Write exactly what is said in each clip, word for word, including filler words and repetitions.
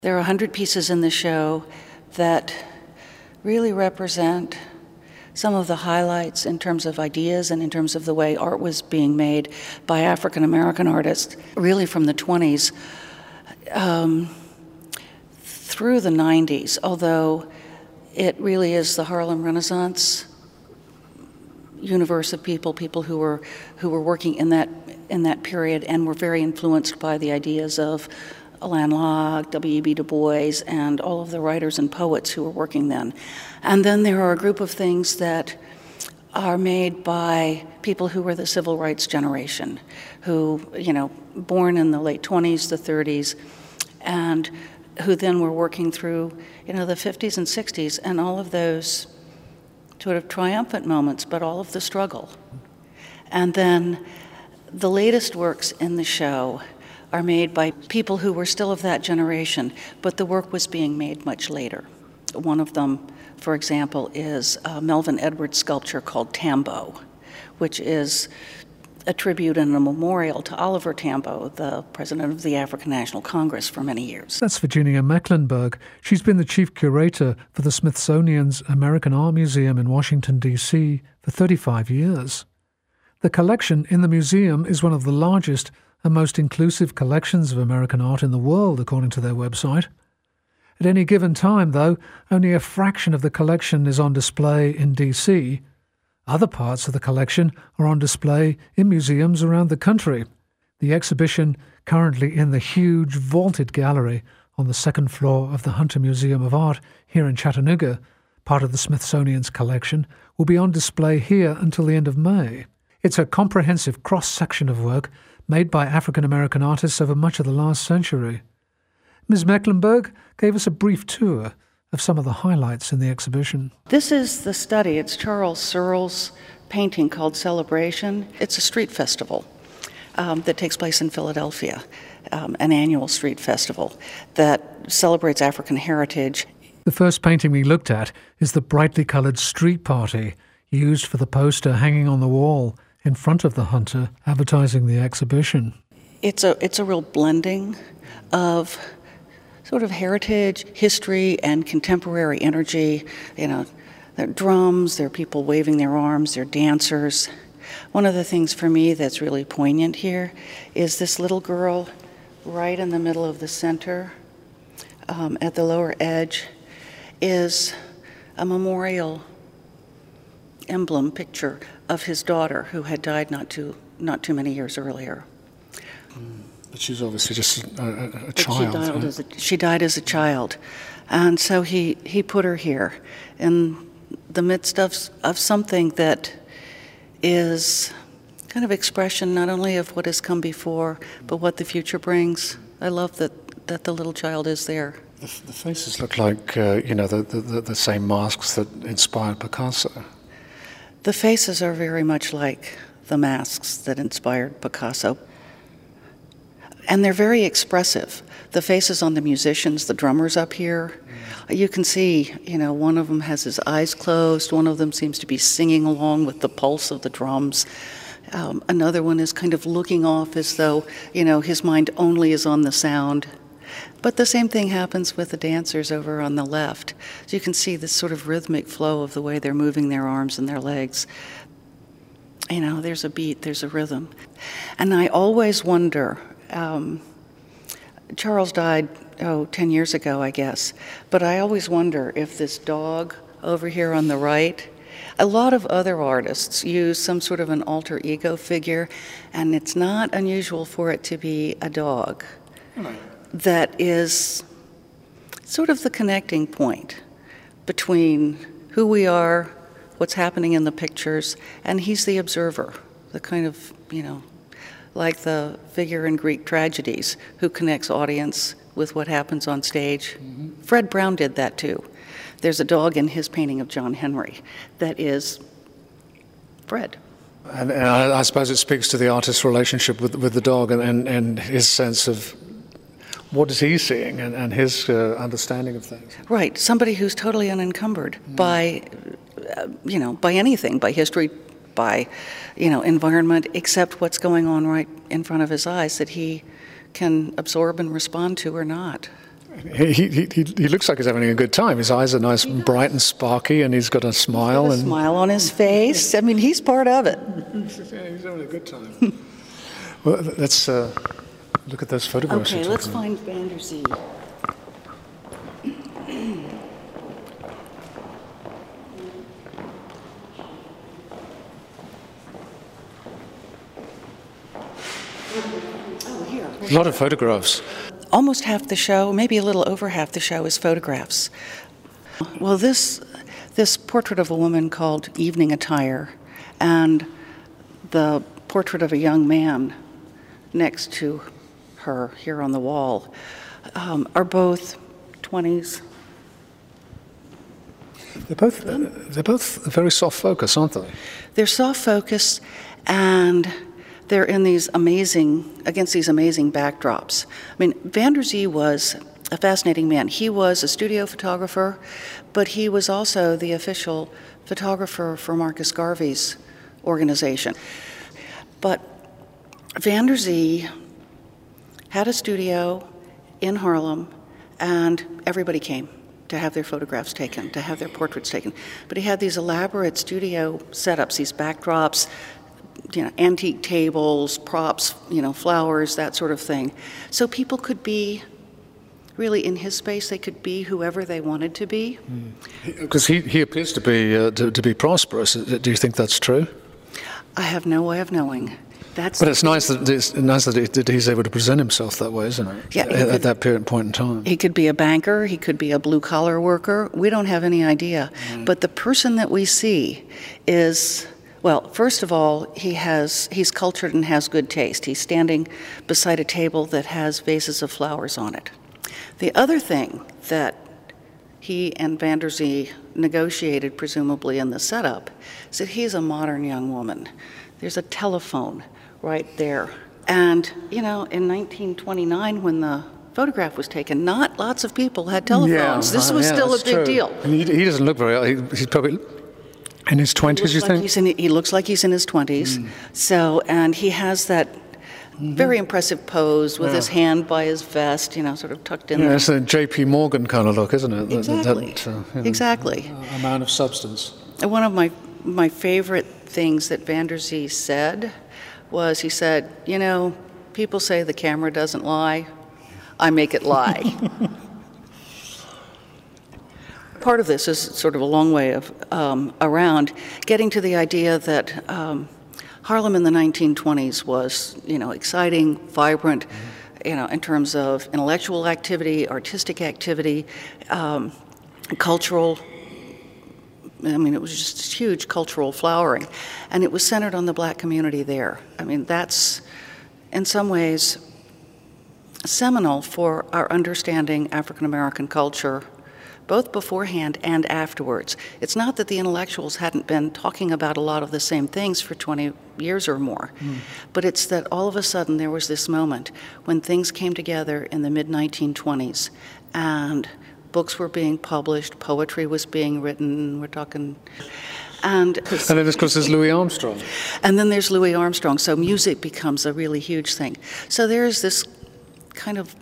There are a hundred pieces in the show that really represent some of the highlights in terms of ideas and in terms of the way art was being made by African American artists, really from the twenties um, through the nineties, although it really is the Harlem Renaissance universe of people, people who were who were working in that in that period and were very influenced by the ideas of Alain Locke, W E B Du Bois, and all of the writers and poets who were working then. And then there are a group of things that are made by people who were the civil rights generation, who, you know, born in the late twenties, the thirties, and who then were working through, you know, the fifties and sixties, and all of those sort of triumphant moments, but all of the struggle. And then the latest works in the show are made by people who were still of that generation, but the work was being made much later. One of them, for example, is a Melvin Edwards sculpture called Tambo, which is a tribute and a memorial to Oliver Tambo, the president of the African National Congress for many years. That's Virginia Mecklenburg. She's been the chief curator for the Smithsonian's American Art Museum in Washington, D C for thirty-five years. The collection in the museum is one of the largest and most inclusive collections of American art in the world, according to their website. At any given time, though, only a fraction of the collection is on display in D C. Other parts of the collection are on display in museums around the country. The exhibition, currently in the huge vaulted gallery on the second floor of the Hunter Museum of Art here in Chattanooga, part of the Smithsonian's collection, will be on display here until the end of May. It's a comprehensive cross-section of work made by African American artists over much of the last century. Miz Mecklenburg gave us a brief tour of some of the highlights in the exhibition. This is the study. It's Charles Searle's painting called Celebration. It's a street festival um, that takes place in Philadelphia, um, an annual street festival that celebrates African heritage. The first painting we looked at is the brightly coloured street party used for the poster hanging on the wall in front of the Hunter advertising the exhibition. It's a it's a real blending of sort of heritage, history, and contemporary energy. You know, there are drums, there are people waving their arms, there are dancers. One of the things for me that's really poignant here is this little girl right in the middle of the center, um, at the lower edge, is a memorial emblem picture of his daughter who had died not too not too many years earlier. Mm. But she's obviously just a, a, a but child. She died, right? as a, she died as a child. And so he, he put her here in the midst of, of something that is kind of expression not only of what has come before, but what the future brings. I love that, that the little child is there. The, the faces look like, uh, you know, the, the, the same masks that inspired Picasso. The faces are very much like the masks that inspired Picasso. And they're very expressive. The faces on the musicians, the drummers up here, mm. you can see, you know, one of them has his eyes closed, one of them seems to be singing along with the pulse of the drums. Um, another one is kind of looking off as though, you know, his mind only is on the sound. But the same thing happens with the dancers over on the left. So you can see this sort of rhythmic flow of the way they're moving their arms and their legs. You know, there's a beat, there's a rhythm. And I always wonder, um, Charles died, oh, ten years ago, I guess, but I always wonder if this dog over here on the right, a lot of other artists use some sort of an alter ego figure, and it's not unusual for it to be a dog. Mm. That is sort of the connecting point between who we are, what's happening in the pictures, and he's the observer, the kind of, you know, like the figure in Greek tragedies who connects audience with what happens on stage. Mm-hmm. Fred Brown did that too. There's a dog in his painting of John Henry that is Fred. And, and I, I suppose it speaks to the artist's relationship with, with the dog and, and, and his sense of what is he seeing and, and his uh, understanding of things. Right, somebody who's totally unencumbered mm. by, uh, you know, by anything, by history, by, you know, environment, except what's going on right in front of his eyes that he can absorb and respond to or not. He, he, he, he looks like he's having a good time. His eyes are nice and bright and sparky, and he's got a smile. He's got a and smile on his face. I mean, he's part of it. Yeah, he's having a good time. Well, let's uh, look at those photographs. Okay, let's find Van der Zee. Oh, here. A lot of photographs. Almost half the show, maybe a little over half the show, is photographs. Well, this this portrait of a woman called Evening Attire, and the portrait of a young man next to her here on the wall, um, are both twenties. They're both uh, they're both very soft focus, aren't they? They're soft focus, and they're in these amazing, against these amazing backdrops. I mean, Van der Zee was a fascinating man. He was a studio photographer, but he was also the official photographer for Marcus Garvey's organization. But Van der Zee had a studio in Harlem, and everybody came to have their photographs taken, to have their portraits taken. But he had these elaborate studio setups, these backdrops, you know, antique tables, props, you know, flowers, that sort of thing. So people could be, really in his space, they could be whoever they wanted to be. Because mm. he, he appears to be uh, to, to be prosperous. Do you think that's true? I have no way of knowing. That's but it's nice that it's nice that, he, that he's able to present himself that way, isn't it? Yeah, at, could, at that period point in time. He could be a banker. He could be a blue-collar worker. We don't have any idea. Mm. But the person that we see is, well, first of all, he has he's cultured and has good taste. He's standing beside a table that has vases of flowers on it. The other thing that he and Van der Zee negotiated, presumably in the setup, is that he's a modern young woman. There's a telephone right there. And, you know, in nineteen twenty-nine, when the photograph was taken, not lots of people had telephones. Yeah, this was yeah, still a big true. deal. And he, he doesn't look very old. He, he's probably in his twenties, you like think? He's in, he looks like he's in his twenties. Mm. So, and he has that mm-hmm. very impressive pose with yeah. his hand by his vest, you know, sort of tucked in yeah, there. It's a J P Morgan kind of look, isn't it? Exactly. That, uh, you know, exactly. A man of substance. And one of my, my favorite things that Van der Zee said was, he said, you know, people say the camera doesn't lie. I make it lie. Part of this is sort of a long way of um, around getting to the idea that um, Harlem in the nineteen twenties was, you know, exciting, vibrant, mm-hmm. you know, in terms of intellectual activity, artistic activity, um, cultural. I mean, it was just huge cultural flowering, and it was centered on the black community there. I mean, that's, in some ways, seminal for our understanding African American culture, both beforehand and afterwards. It's not that the intellectuals hadn't been talking about a lot of the same things for twenty years or more, mm. but it's that all of a sudden there was this moment when things came together in the mid nineteen twenties, and books were being published, poetry was being written, we're talking... And, and then, of course, there's Louis Armstrong. And then there's Louis Armstrong, so music becomes a really huge thing. So there's this kind of,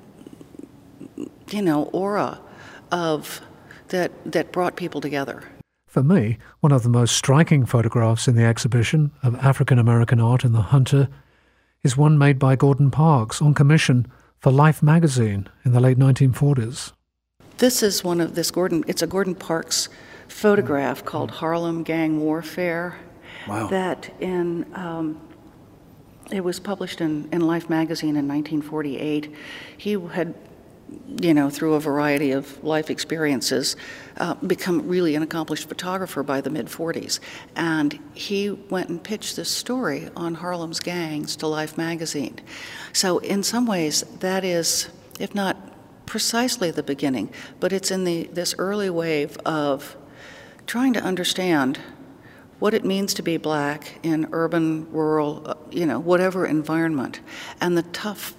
you know, aura of that that brought people together. For me, one of the most striking photographs in the exhibition of African American art in the Hunter is one made by Gordon Parks on commission for Life magazine in the late nineteen forties. This is one of this Gordon, it's a Gordon Parks photograph called Harlem Gang Warfare. Wow. That in, um, it was published in, in Life magazine in nineteen forty-eight. He had, you know, through a variety of life experiences, uh, become really an accomplished photographer by the mid forties. And he went and pitched this story on Harlem's gangs to Life magazine. So in some ways, that is, if not precisely the beginning, but it's in the this early wave of trying to understand what it means to be black in urban, rural, uh, you know, whatever environment, and the tough,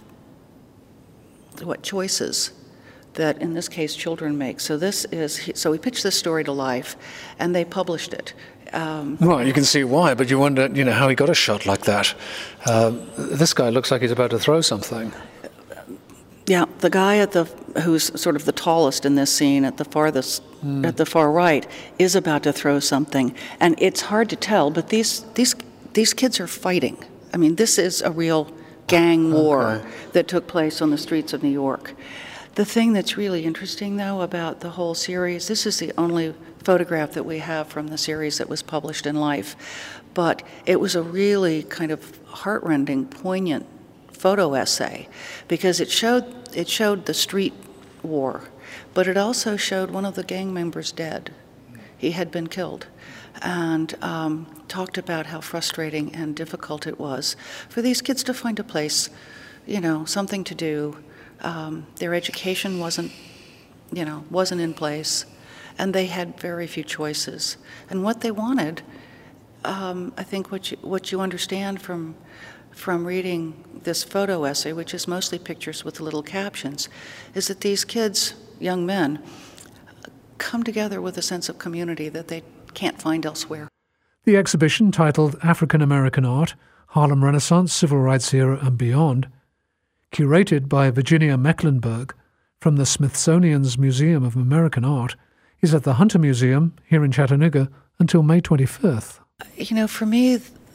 what choices that in this case children make. So this is, so we pitched this story to Life, and they published it. Um, well, you can see why, but you wonder, you know, how he got a shot like that. Uh, this guy looks like he's about to throw something. Yeah, the guy at the who's sort of the tallest in this scene at the farthest mm. at the far right is about to throw something, and it's hard to tell. But these these these kids are fighting. I mean, this is a real gang war okay. that took place on the streets of New York. The thing that's really interesting, though, about the whole series, this is the only photograph that we have from the series that was published in Life, but it was a really kind of heartrending, poignant photo essay because it showed it showed the street war, but it also showed one of the gang members dead. He had been killed, and um, talked about how frustrating and difficult it was for these kids to find a place, you know, something to do. Um, their education wasn't, you know, wasn't in place, and they had very few choices. And what they wanted, um, I think, what you what you understand from from reading this photo essay, which is mostly pictures with little captions, is that these kids, young men, come together with a sense of community that they can't find elsewhere. The exhibition, titled African American Art, Harlem Renaissance, Civil Rights Era and Beyond, curated by Virginia Mecklenburg from the Smithsonian's Museum of American Art, is at the Hunter Museum here in Chattanooga until May twenty-fifth. You know, for me,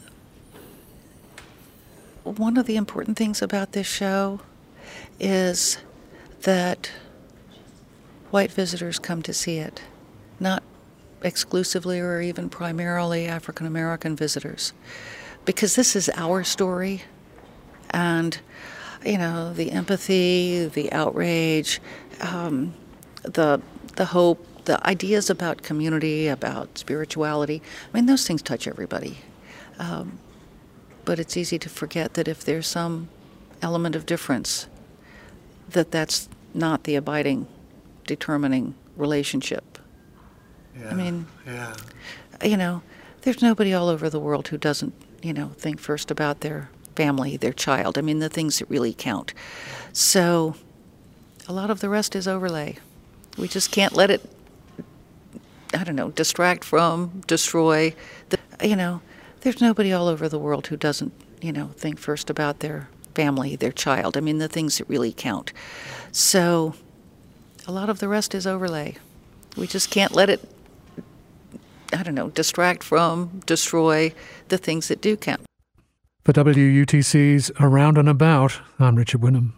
one of the important things about this show is that white visitors come to see it, not exclusively or even primarily African American visitors, because this is our story, and you know, the empathy, the outrage, um, the the hope, the ideas about community, about spirituality. I mean, those things touch everybody. Um, but it's easy to forget that if there's some element of difference, that that's not the abiding, determining relationship. Yeah, I mean, yeah. you know, there's nobody all over the world who doesn't, you know, think first about their family, their child. I mean, the things that really count. So a lot of the rest is overlay. We just can't let it, I don't know, distract from, destroy. The, you know, there's nobody all over the world who doesn't, you know, think first about their family, their child. I mean, the things that really count. So a lot of the rest is overlay. We just can't let it, I don't know, distract from, destroy the things that do count. For W U T C's Around and About, I'm Richard Wynnum.